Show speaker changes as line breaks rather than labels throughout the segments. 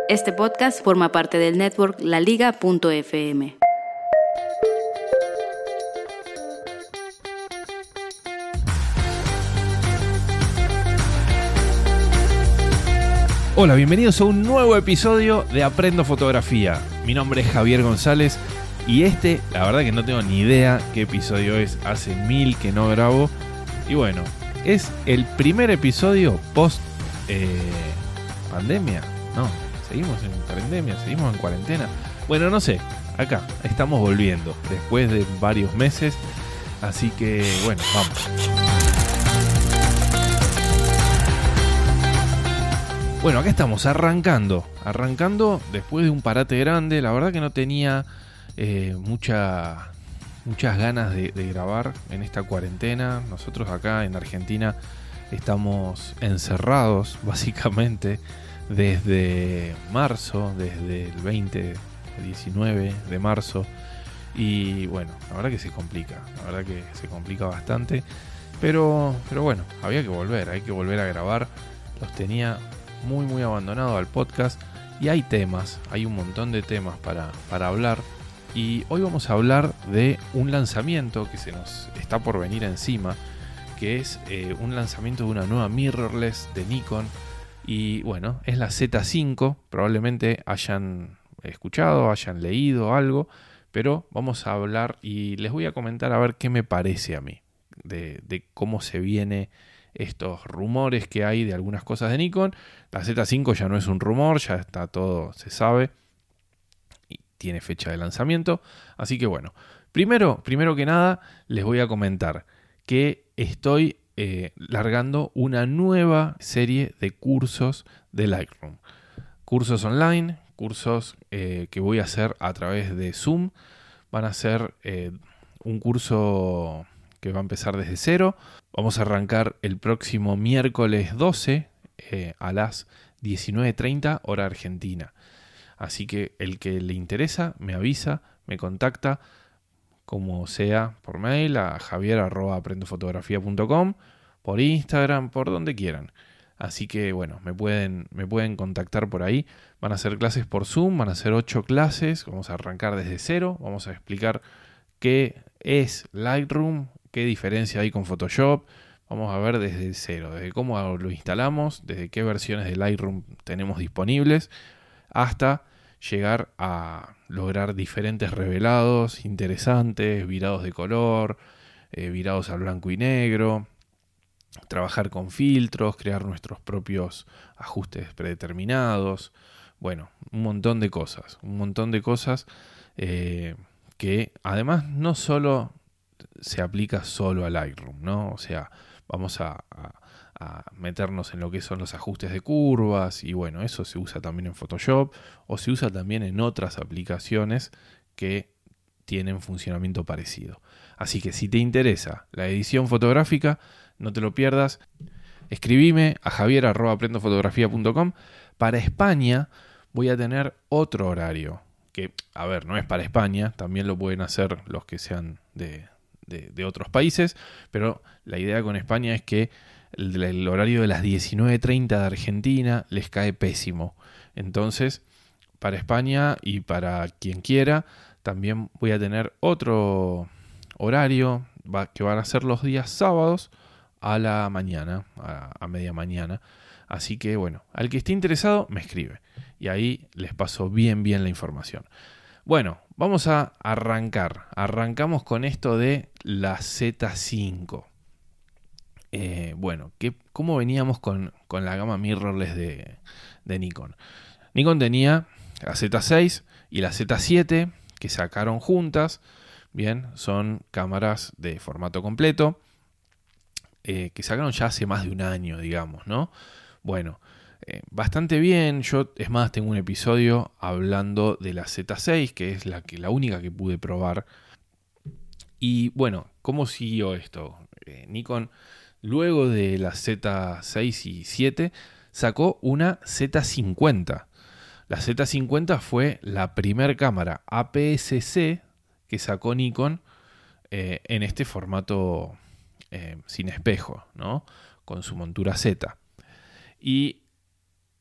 Este podcast forma parte del network laliga.fm.
Hola, bienvenidos a un nuevo episodio de Aprendo Fotografía. Mi nombre es Javier González y la verdad que no tengo ni idea qué episodio es. Hace 1000 que no grabo. Y bueno, es el primer episodio post pandemia. No, seguimos en pandemia, seguimos en cuarentena. Bueno, no sé, acá estamos volviendo después de varios meses. Así que bueno, vamos. Bueno, acá estamos arrancando después de un parate grande. La verdad que no tenía muchas ganas de grabar en esta cuarentena. Nosotros acá en Argentina estamos encerrados básicamente desde marzo, desde el 19 de marzo. Y bueno, la verdad que se complica bastante. Pero bueno, hay que volver a grabar. Los tenía muy abandonado al podcast y hay un montón de temas para hablar, y hoy vamos a hablar de un lanzamiento que se nos está por venir encima, que es un lanzamiento de una nueva mirrorless de Nikon, y bueno, es la Z5. Probablemente hayan escuchado, hayan leído algo, pero vamos a hablar y les voy a comentar a ver qué me parece a mí de cómo se viene estos rumores que hay de algunas cosas de Nikon. La Z5 ya no es un rumor, ya está todo, se sabe, y tiene fecha de lanzamiento. Así que bueno, primero que nada les voy a comentar que estoy largando una nueva serie de cursos de Lightroom. Cursos online, cursos que voy a hacer a través de Zoom. Van a ser un curso que va a empezar desde cero. Vamos a arrancar el próximo miércoles 12 a las 19:30 hora argentina. Así que el que le interesa me avisa, me contacta, como sea, por mail a javier@aprendofotografía.com, por Instagram, por donde quieran. Así que bueno, me pueden contactar por ahí. Van a ser clases por Zoom, van a ser 8 clases. Vamos a arrancar desde cero. Vamos a explicar qué es Lightroom, qué diferencia hay con Photoshop. Vamos a ver desde cero, desde cómo lo instalamos, desde qué versiones de Lightroom tenemos disponibles, hasta llegar a lograr diferentes revelados interesantes, virados de color, virados al blanco y negro, trabajar con filtros, crear nuestros propios ajustes predeterminados. Bueno, un montón de cosas que además no solo se aplica solo a Lightroom, ¿no? O sea, vamos a meternos en lo que son los ajustes de curvas, y bueno, eso se usa también en Photoshop, o se usa también en otras aplicaciones que tienen funcionamiento parecido. Así que si te interesa la edición fotográfica, no te lo pierdas. Escribime a javier@aprendofotografía.com. Para España voy a tener otro horario, que, a ver, no es para España, también lo pueden hacer los que sean de otros países, pero la idea con España es que el horario de las 19:30 de Argentina les cae pésimo. Entonces, para España y para quien quiera, también voy a tener otro horario que van a ser los días sábados a la mañana, a media mañana. Así que bueno, al que esté interesado me escribe y ahí les paso bien la información. Bueno, vamos a arrancar. Arrancamos con esto de la Z5. Bueno, ¿cómo veníamos con la gama mirrorless de Nikon? Nikon tenía la Z6 y la Z7 que sacaron juntas. Bien, son cámaras de formato completo que sacaron ya hace más de un año, digamos, ¿no? Bueno, bastante bien. Yo, es más, tengo un episodio hablando de la Z6, que es la única que pude probar. Y bueno, ¿cómo siguió esto? Nikon, luego de la Z6 y 7, sacó una Z50. La Z50 fue la primer cámara APS-C que sacó Nikon en este formato sin espejo, ¿no? Con su montura Z. Y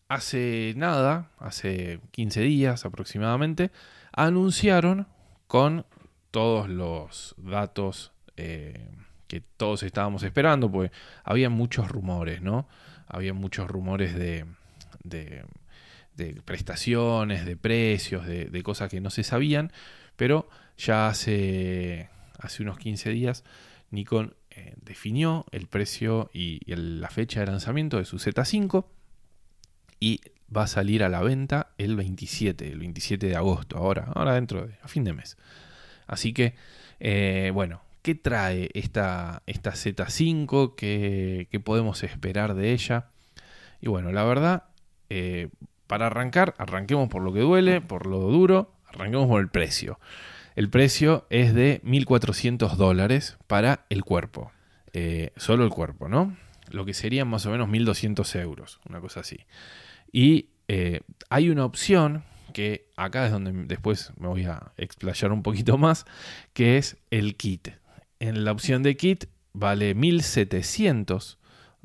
hace nada, hace 15 días aproximadamente, anunciaron con todos los datos que todos estábamos esperando, porque había muchos rumores, ¿no? Había muchos rumores de prestaciones, de precios, de cosas que no se sabían, pero ya hace unos 15 días Nikon definió el precio y la fecha de lanzamiento de su Z5 y va a salir a la venta el 27 de agosto, ahora dentro a fin de mes. Así que, bueno, ¿qué trae esta Z5? ¿Qué podemos esperar de ella? Y bueno, la verdad, para arrancar, arranquemos por lo que duele, por lo duro, arranquemos por el precio. El precio es de $1.400 para el cuerpo. Solo el cuerpo, ¿no? Lo que serían más o menos 1.200 euros, una cosa así. Y hay una opción que acá es donde después me voy a explayar un poquito más, que es el kit. En la opción de kit vale $1.700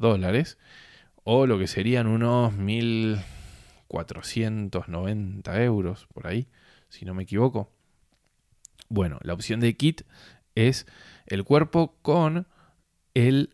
o lo que serían unos 1.490 euros por ahí, si no me equivoco. Bueno, la opción de kit es el cuerpo con el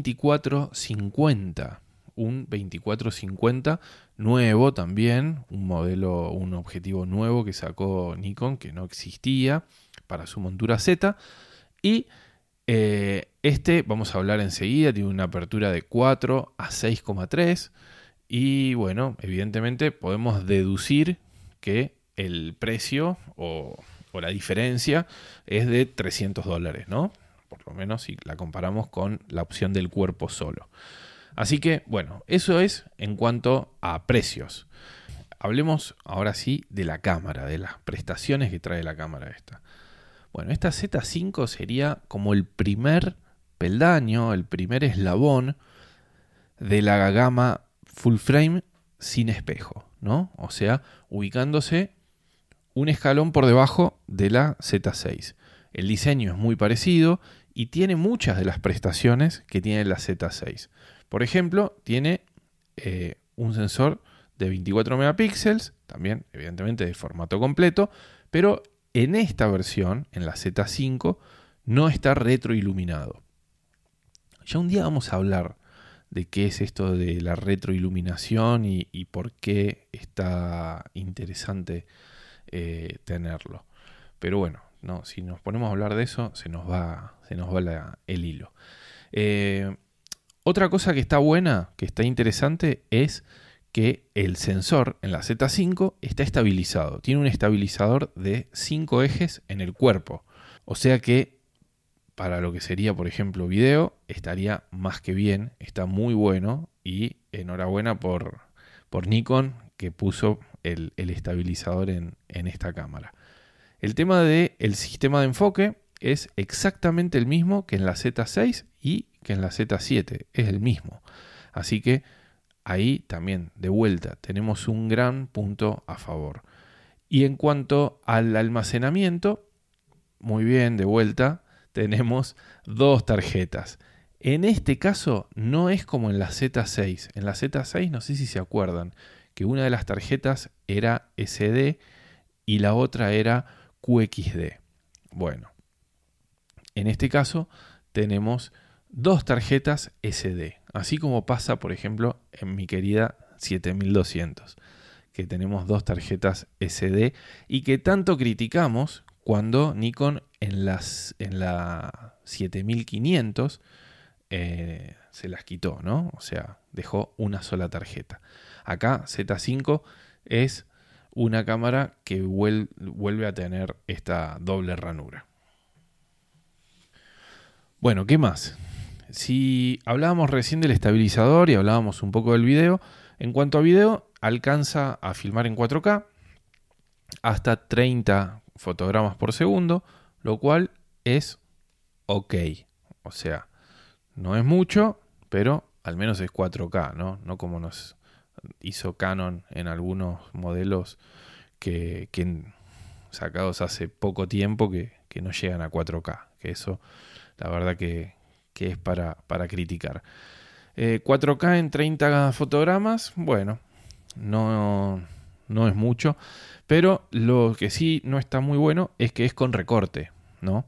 2450, un 2450 nuevo también, un objetivo nuevo que sacó Nikon que no existía para su montura Z. Y vamos a hablar enseguida, tiene una apertura de 4 a 6,3 y bueno, evidentemente podemos deducir que el precio o la diferencia es de $300, ¿no? Por lo menos si la comparamos con la opción del cuerpo solo. Así que, bueno, eso es en cuanto a precios. Hablemos ahora sí de la cámara, de las prestaciones que trae la cámara esta. Bueno, esta Z5 sería como el primer peldaño, el primer eslabón de la gama full frame sin espejo, ¿no? O sea, ubicándose un escalón por debajo de la Z6. El diseño es muy parecido y tiene muchas de las prestaciones que tiene la Z6. Por ejemplo, tiene un sensor de 24 megapíxeles, también evidentemente de formato completo, pero en esta versión, en la Z5, no está retroiluminado. Ya un día vamos a hablar de qué es esto de la retroiluminación y por qué está interesante tenerlo. Pero bueno, no, si nos ponemos a hablar de eso, se nos va el hilo. Otra cosa que está buena, que está interesante, es que el sensor en la Z5 está estabilizado. Tiene un estabilizador de 5 ejes en el cuerpo. O sea que para lo que sería, por ejemplo, video, estaría más que bien. Está muy bueno y enhorabuena por Nikon que puso el estabilizador en esta cámara. El tema del sistema de enfoque es exactamente el mismo que en la Z6 y que en la Z7. Es el mismo. Así que ahí también, de vuelta, tenemos un gran punto a favor. Y en cuanto al almacenamiento, muy bien, de vuelta, tenemos 2 tarjetas. En este caso no es como en la Z6. En la Z6, no sé si se acuerdan, que una de las tarjetas era SD y la otra era QXD. Bueno, en este caso tenemos 2 tarjetas SD, así como pasa, por ejemplo, en mi querida 7200, que tenemos 2 tarjetas SD y que tanto criticamos cuando Nikon en la 7500 se las quitó, ¿no? O sea, dejó una sola tarjeta. Acá Z5 es una cámara que vuelve a tener esta doble ranura. Bueno, ¿qué más? Si hablábamos recién del estabilizador y hablábamos un poco del video, en cuanto a video, alcanza a filmar en 4K hasta 30 fotogramas por segundo, lo cual es ok. O sea, no es mucho, pero al menos es 4K, ¿no? No como nos hizo Canon en algunos modelos que sacados hace poco tiempo que no llegan a 4K. Que eso, la verdad que es para criticar. 4K en 30 fotogramas, bueno, no es mucho, pero lo que sí no está muy bueno es que es con recorte, ¿no?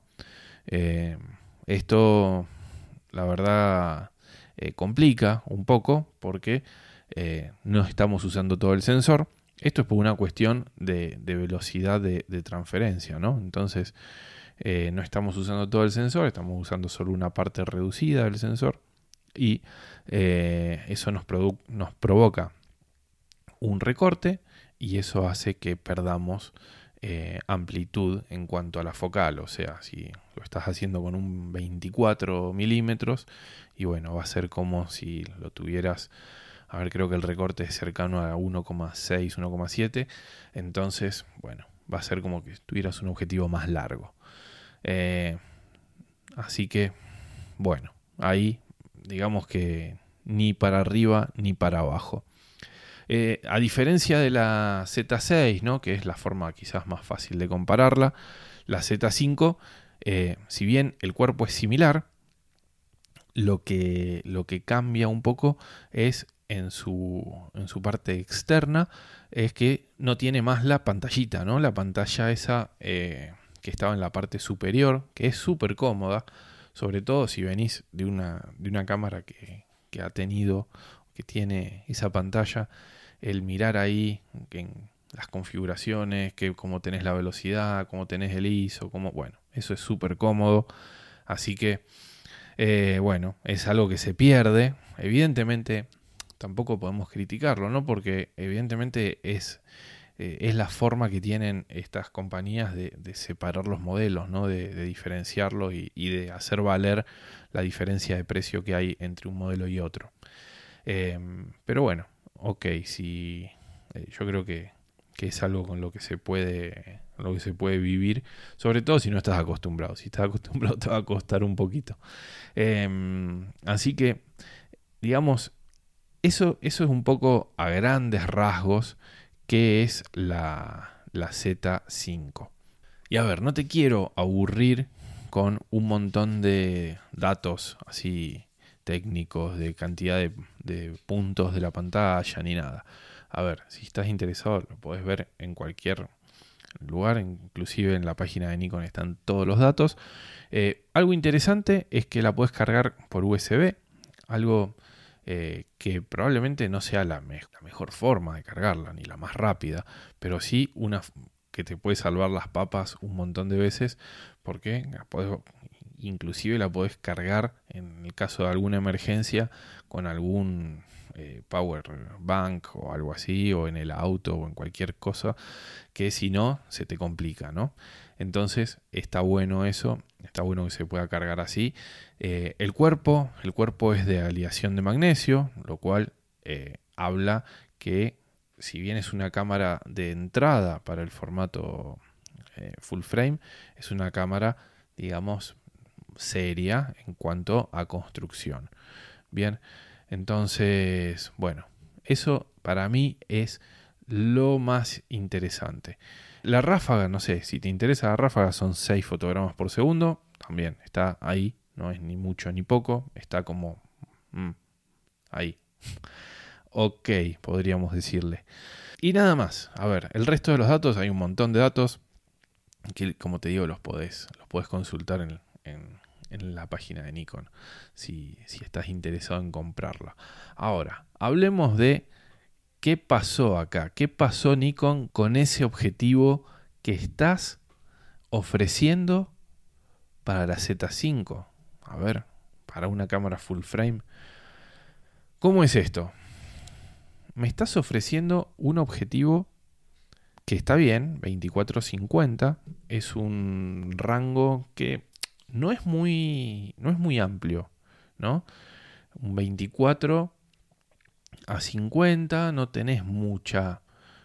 Esto, la verdad, complica un poco porque no estamos usando todo el sensor. Esto es por una cuestión de velocidad de transferencia, ¿no? Entonces, no estamos usando todo el sensor, estamos usando solo una parte reducida del sensor y eso nos provoca un recorte y eso hace que perdamos amplitud en cuanto a la focal. O sea, si lo estás haciendo con un 24 milímetros y bueno, va a ser como si lo tuvieras, a ver, creo que el recorte es cercano a 1,6, 1,7, entonces, bueno, va a ser como que tuvieras un objetivo más largo. Así que, bueno, ahí digamos que ni para arriba ni para abajo. A diferencia de la Z6, ¿no? Que es la forma quizás más fácil de compararla, la Z5, si bien el cuerpo es similar, lo que cambia un poco es en su parte externa, es que no tiene más la pantallita, ¿no? La pantalla esa que estaba en la parte superior, que es súper cómoda, sobre todo si venís de una cámara que tiene esa pantalla, el mirar ahí en las configuraciones, que cómo tenés la velocidad, cómo tenés el ISO, bueno, eso es súper cómodo. Así que, bueno, es algo que se pierde. Evidentemente, tampoco podemos criticarlo, ¿no? Porque evidentemente es la forma que tienen estas compañías de separar los modelos, ¿no? De diferenciarlos y de hacer valer la diferencia de precio que hay entre un modelo y otro. Pero bueno, ok, sí, yo creo que es algo con lo que se puede vivir, sobre todo si no estás acostumbrado. Si estás acostumbrado te va a costar un poquito. Así que, digamos, eso es un poco a grandes rasgos qué es la Z5. Y a ver, no te quiero aburrir con un montón de datos así técnicos, de cantidad de puntos de la pantalla, ni nada. A ver, si estás interesado lo podés ver en cualquier lugar, inclusive en la página de Nikon están todos los datos. Algo interesante es que la podés cargar por USB, algo que probablemente no sea la mejor forma de cargarla, ni la más rápida, pero sí una que te puede salvar las papas un montón de veces, porque inclusive la podés cargar en el caso de alguna emergencia con algún power bank o algo así, o en el auto o en cualquier cosa, que si no se te complica, ¿no? Entonces está bueno eso, está bueno que se pueda cargar así. El cuerpo es de aleación de magnesio, lo cual habla que si bien es una cámara de entrada para el formato full frame, es una cámara, digamos, seria en cuanto a construcción. Bien, entonces, bueno, eso para mí es lo más interesante. La ráfaga, no sé, si te interesa la ráfaga, son 6 fotogramas por segundo. También está ahí, no es ni mucho ni poco, está como ahí. Ok, podríamos decirle. Y nada más, a ver, el resto de los datos, hay un montón de datos que, como te digo, los podés consultar en la página de Nikon si estás interesado en comprarla. Ahora, hablemos de qué pasó acá, qué pasó Nikon con ese objetivo que estás ofreciendo para la Z5. A ver, para una cámara full frame. ¿Cómo es esto? Me estás ofreciendo un objetivo que está bien, 24-50, es un rango que no es muy amplio, ¿no? Un 24 a 50 no tenés mucha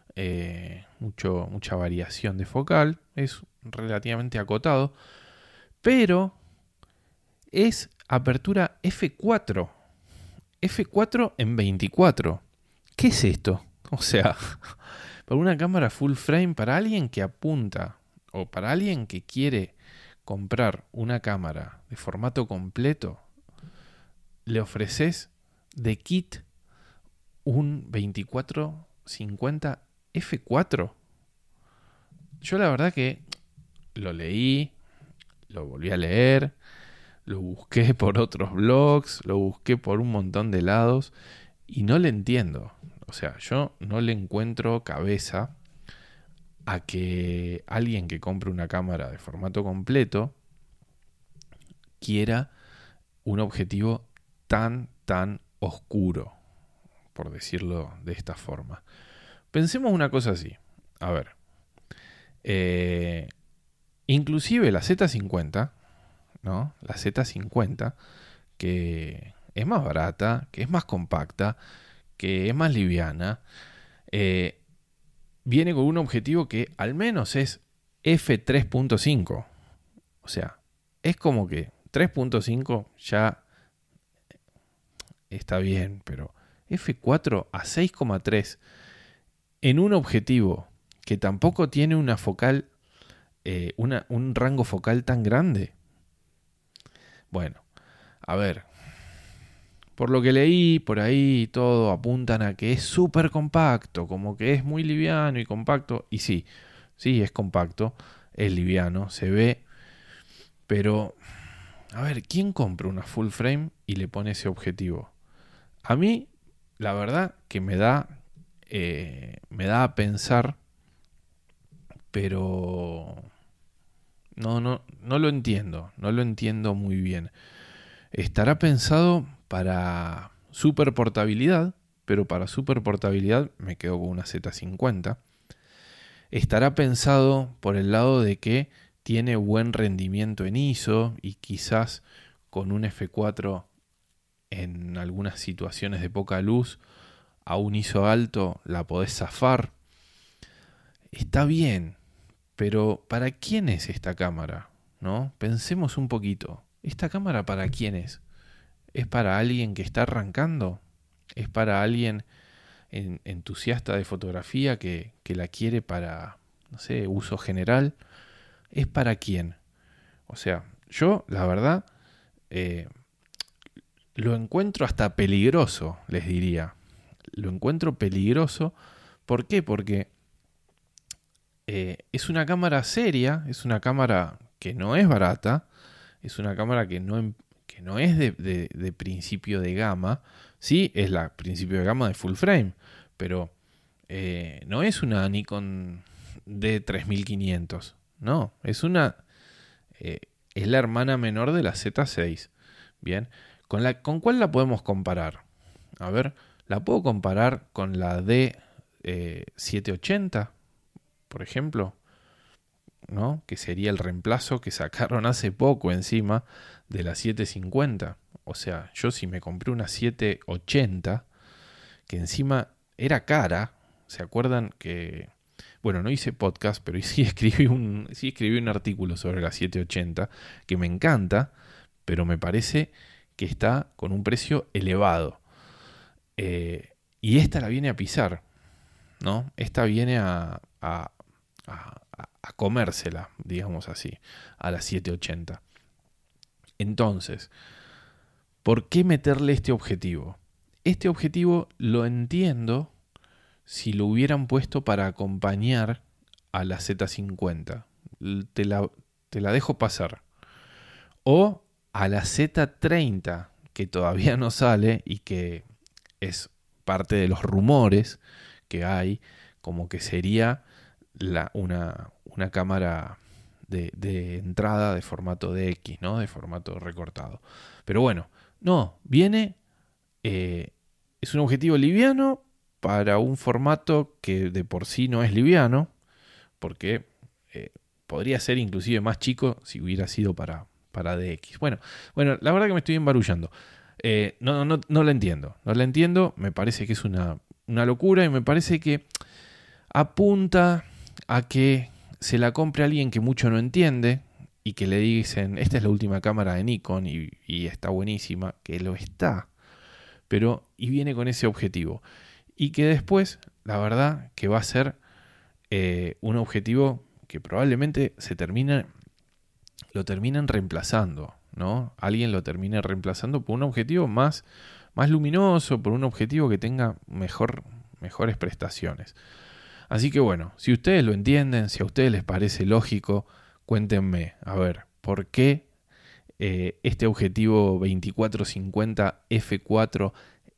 variación de focal, es relativamente acotado, pero es apertura f4 en 24. ¿Qué es esto? O sea, para una cámara full frame, para alguien que apunta o para alguien que quiere comprar una cámara de formato completo, le ofreces de kit un 24 50 f4. Yo la verdad que lo leí, lo volví a leer, lo busqué por otros blogs, lo busqué por un montón de lados y no le entiendo. O sea, yo no le encuentro cabeza a que alguien que compre una cámara de formato completo quiera un objetivo tan oscuro, por decirlo de esta forma. Pensemos una cosa así. A ver. Inclusive la Z50, ¿no? La Z50, que es más barata, que es más compacta, que es más liviana, viene con un objetivo que al menos es f3.5. O sea, es como que 3.5 ya está bien, pero f4 a 6,3 en un objetivo que tampoco tiene una focal, un rango focal tan grande. Bueno, a ver, por lo que leí por ahí, todo apuntan a que es súper compacto, como que es muy liviano y compacto. Y sí, es compacto, es liviano, se ve. Pero, a ver, ¿quién compra una full frame y le pone ese objetivo? A mí, la verdad que me da a pensar, pero no lo entiendo, no lo entiendo muy bien. Estará pensado para super portabilidad, pero para super portabilidad me quedo con una Z50. Estará pensado por el lado de que tiene buen rendimiento en ISO y quizás con un F4 en algunas situaciones de poca luz a un ISO alto la podés zafar. Está bien, pero ¿para quién es esta cámara? ¿No? Pensemos un poquito. ¿Esta cámara para quién es? ¿Es para alguien que está arrancando? ¿Es para alguien entusiasta de fotografía que la quiere para, no sé, uso general? ¿Es para quién? O sea, yo, la verdad, lo encuentro hasta peligroso, les diría. Lo encuentro peligroso. ¿Por qué? Porque es una cámara seria, es una cámara que no es barata, es una cámara que no es de principio de gama. Sí, es la principio de gama de full frame, pero no es una Nikon D3500. No, es es la hermana menor de la Z6. Bien, ¿con cuál la podemos comparar? A ver, la puedo comparar con la D780, por ejemplo, ¿no? Que sería el reemplazo que sacaron hace poco encima de la 750. O sea, yo si me compré una 780, que encima era cara, ¿se acuerdan que... Bueno, no hice podcast, pero sí escribí un artículo sobre la 780 que me encanta, pero me parece que está con un precio elevado. Y esta la viene a pisar, ¿no? Esta viene a comérsela, digamos así, a la 780. Entonces, ¿por qué meterle este objetivo? Este objetivo lo entiendo si lo hubieran puesto para acompañar a la Z50. Te la dejo pasar. O a la Z30, que todavía no sale y que es parte de los rumores que hay, como que sería una cámara de entrada de formato DX, ¿no? De formato recortado. Pero bueno, no, viene, es un objetivo liviano para un formato que de por sí no es liviano, porque podría ser inclusive más chico si hubiera sido para DX. Bueno, la verdad que me estoy embarullando. No la entiendo, me parece que es una locura y me parece que apunta a que se la compre alguien que mucho no entiende y que le dicen, esta es la última cámara de Nikon y está buenísima, que lo está, pero y viene con ese objetivo. Y que después, la verdad, que va a ser un objetivo que probablemente lo terminen reemplazando, ¿no? Alguien lo termine reemplazando por un objetivo más luminoso, por un objetivo que tenga mejores prestaciones. Así que bueno, si ustedes lo entienden, si a ustedes les parece lógico, cuéntenme, a ver, ¿por qué este objetivo 2450 f4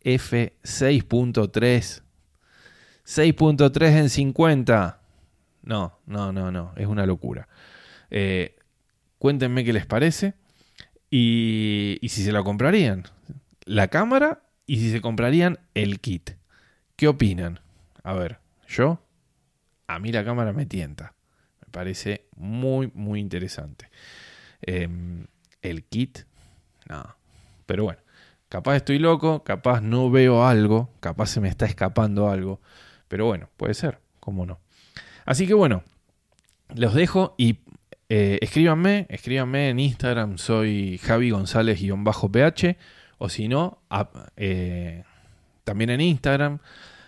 f6.3 6.3 en 50? No, es una locura. Cuéntenme qué les parece y si se la comprarían, la cámara, y si se comprarían el kit. ¿Qué opinan? A ver, a mí la cámara me tienta. Me parece muy, muy interesante. El kit, no. Pero bueno, capaz estoy loco, capaz no veo algo, capaz se me está escapando algo. Pero bueno, puede ser, cómo no. Así que bueno, los dejo y escríbanme en Instagram, soy Javi González-PH, o si no, también en Instagram,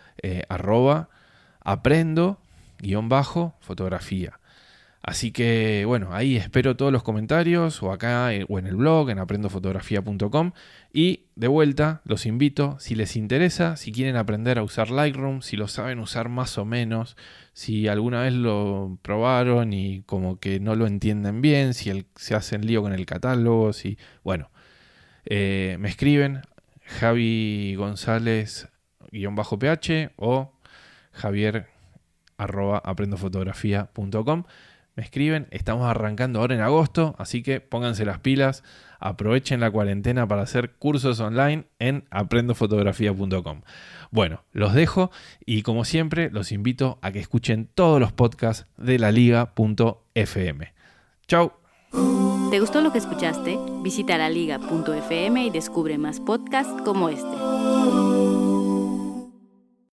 @aprendo_fotografía. Así que bueno, ahí espero todos los comentarios, o acá o en el blog, en aprendofotografía.com. Y de vuelta, los invito, si les interesa, si quieren aprender a usar Lightroom, si lo saben usar más o menos, si alguna vez lo probaron y como que no lo entienden bien, si se hacen lío con el catálogo, bueno, me escriben Javi González-PH o Javier@aprendofotografía.com. Me escriben, estamos arrancando ahora en agosto, así que pónganse las pilas, aprovechen la cuarentena para hacer cursos online en aprendofotografía.com. Bueno, los dejo y como siempre los invito a que escuchen todos los podcasts de laliga.fm. ¡Chau!
¿Te gustó lo que escuchaste? Visita laliga.fm y descubre más podcasts como este.